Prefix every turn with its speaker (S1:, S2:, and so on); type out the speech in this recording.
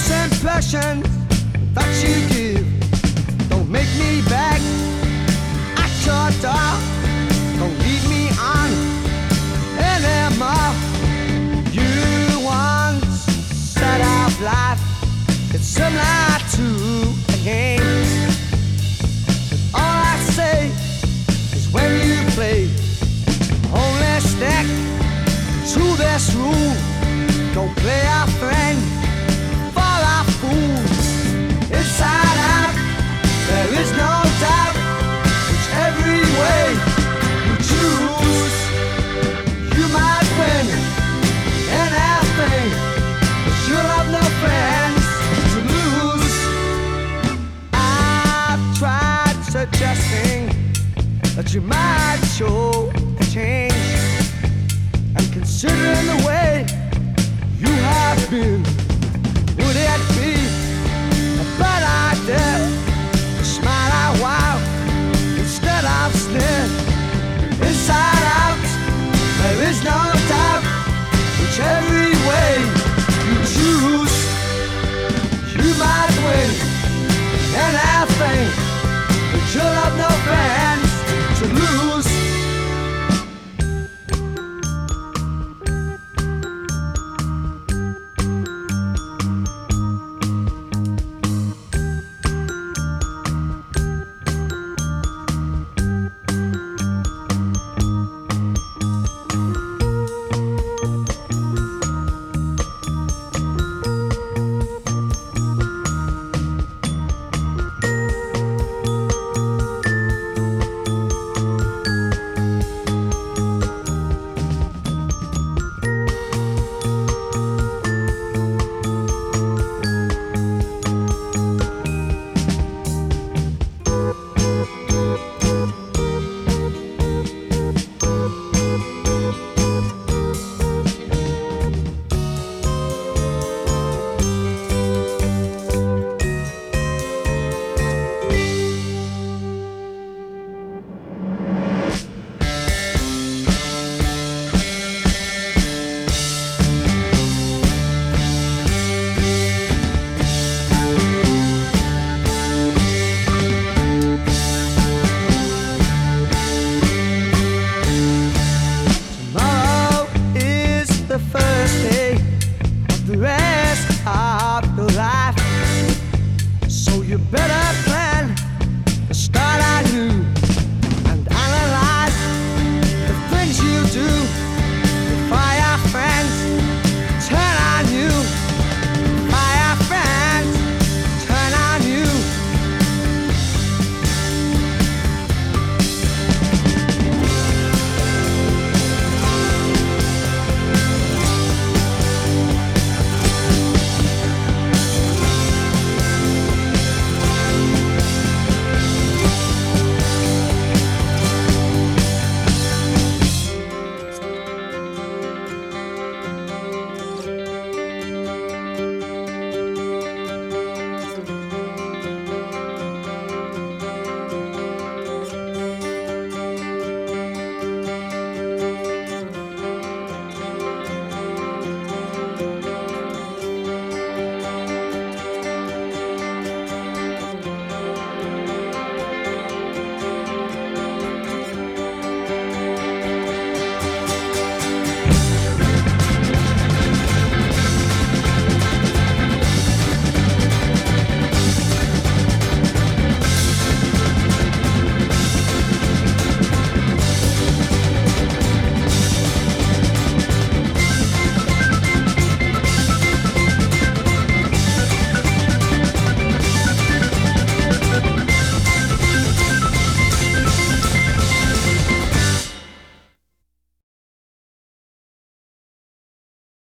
S1: First impression that you give don't make me back at your door. Don't lead me on anymore. You once said of life it's similar to a game. But all I say is when you play only stick to this rule. Don't play our friend for our fools. Inside out, there is no doubt. Whichever way you choose, you might win anything, but you'll have no friends to lose. I've tried suggesting that you might show a change, and considering the way you have been, would it be a bad idea to smile out wild instead of sneer inside?